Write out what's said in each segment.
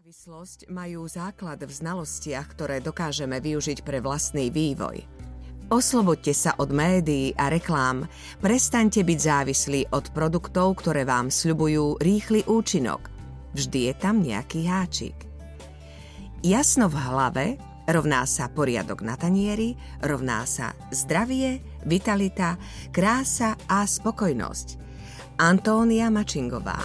Závislosť majú základ v znalostiach, ktoré dokážeme využiť pre vlastný vývoj. Osloboďte sa od médií a reklám, prestaňte byť závislí od produktov, ktoré vám sľubujú rýchly účinok. Vždy je tam nejaký háčik. Jasno v hlave rovná sa poriadok na tanieri, rovná sa zdravie, vitalita, krása a spokojnosť. Antónia Mačingová.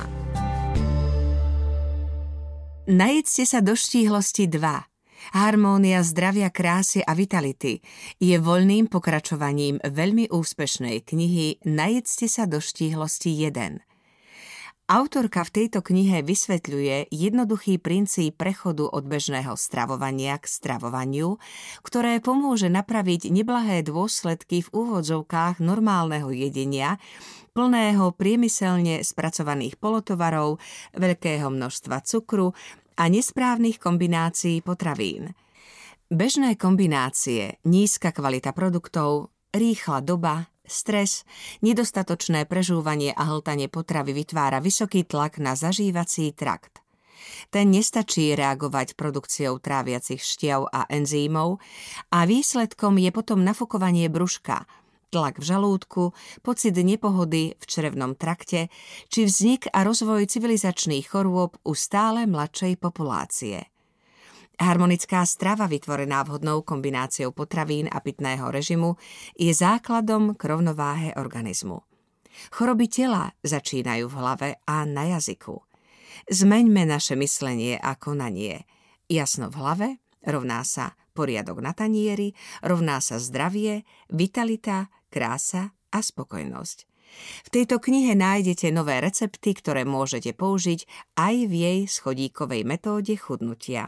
Najedzte sa do štíhlosti 2. Harmónia zdravia, krásy a vitality je voľným pokračovaním veľmi úspešnej knihy Najedzte sa do štíhlosti 1. Autorka v tejto knihe vysvetľuje jednoduchý princíp prechodu od bežného stravovania k stravovaniu, ktoré pomôže napraviť neblahé dôsledky v úvodzovkách normálneho jedenia, plného priemyselne spracovaných polotovarov, veľkého množstva cukru a nesprávnych kombinácií potravín. Bežné kombinácie, nízka kvalita produktov, rýchla doba, stres, nedostatočné prežúvanie a hltanie potravy vytvára vysoký tlak na zažívací trakt. Ten nestačí reagovať produkciou tráviacich šťav a enzýmov a výsledkom je potom nafukovanie brúška, tlak v žalúdku, pocit nepohody v črevnom trakte či vznik a rozvoj civilizačných chorôb u stále mladšej populácie. Harmonická strava vytvorená vhodnou kombináciou potravín a pitného režimu je základom k rovnováhe organizmu. Choroby tela začínajú v hlave a na jazyku. Zmeňme naše myslenie a konanie. Jasno v hlave rovná sa poriadok na tanieri, rovná sa zdravie, vitalita, krása a spokojnosť. V tejto knihe nájdete nové recepty, ktoré môžete použiť aj v jej schodíkovej metóde chudnutia.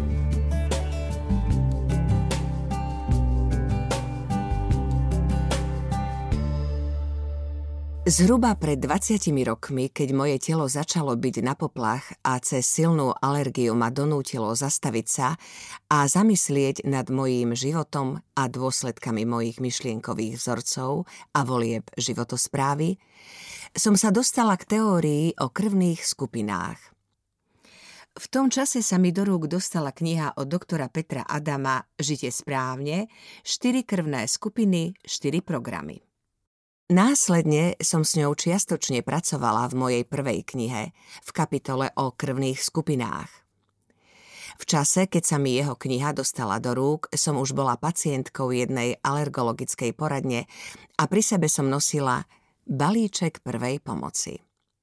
Zhruba pred 20 rokmi, keď moje telo začalo byť na poplach a cez silnú alergiu ma donútilo zastaviť sa a zamyslieť nad mojím životom a dôsledkami mojich myšlienkových vzorcov a volieb životosprávy, som sa dostala k teórii o krvných skupinách. V tom čase sa mi do rúk dostala kniha od doktora Petra Adama Žite správne, 4 krvné skupiny, 4 programy. Následne som s ňou čiastočne pracovala v mojej prvej knihe, v kapitole o krvných skupinách. V čase, keď sa mi jeho kniha dostala do rúk, som už bola pacientkou jednej alergologickej poradne a pri sebe som nosila balíček prvej pomoci.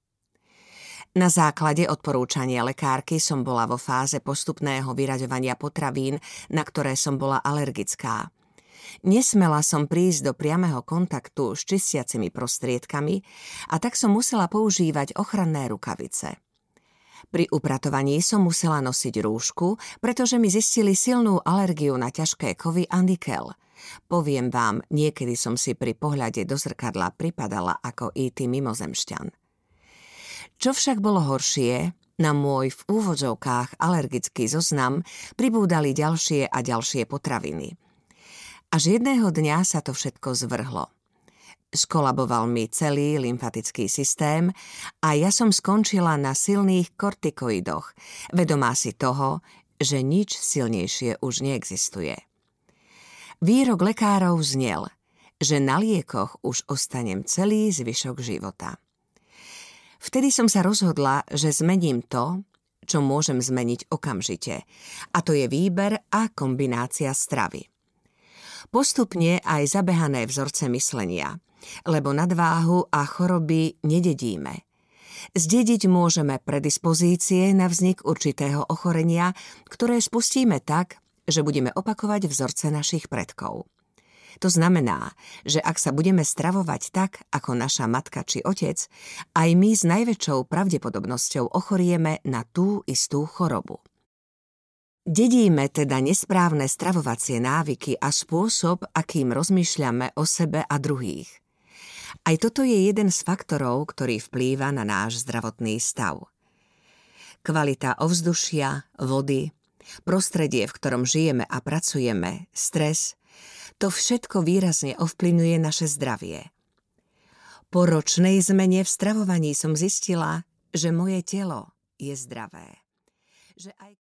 Na základe odporúčania lekárky som bola vo fáze postupného vyraďovania potravín, na ktoré som bola alergická. Nesmela som prísť do priameho kontaktu s čistiacimi prostriedkami a tak som musela používať ochranné rukavice. Pri upratovaní som musela nosiť rúšku, pretože mi zistili silnú alergiu na ťažké kovy a nikel. Poviem vám, niekedy som si pri pohľade do zrkadla pripadala ako E.T. mimozemšťan. Čo však bolo horšie, na môj v úvodzovkách alergický zoznam pribúdali ďalšie a ďalšie potraviny. Až jedného dňa sa to všetko zvrhlo. Skolaboval mi celý lymfatický systém a ja som skončila na silných kortikoidoch, vedomá si toho, že nič silnejšie už neexistuje. Výrok lekárov znel, že na liekoch už ostanem celý zvyšok života. Vtedy som sa rozhodla, že zmením to, čo môžem zmeniť okamžite, a to je výber a kombinácia stravy. Postupne aj zabehané vzorce myslenia, lebo nadváhu a choroby nededíme. Zdediť môžeme predispozície na vznik určitého ochorenia, ktoré spustíme tak, že budeme opakovať vzorce našich predkov. To znamená, že ak sa budeme stravovať tak, ako naša matka či otec, aj my s najväčšou pravdepodobnosťou ochorieme na tú istú chorobu. Dedíme teda nesprávne stravovacie návyky a spôsob, akým rozmýšľame o sebe a druhých. Aj toto je jeden z faktorov, ktorý vplýva na náš zdravotný stav. Kvalita ovzdušia, vody, prostredie, v ktorom žijeme a pracujeme, stres, to všetko výrazne ovplyvňuje naše zdravie. Po ročnej zmene v stravovaní som zistila, že moje telo je zdravé. Že aj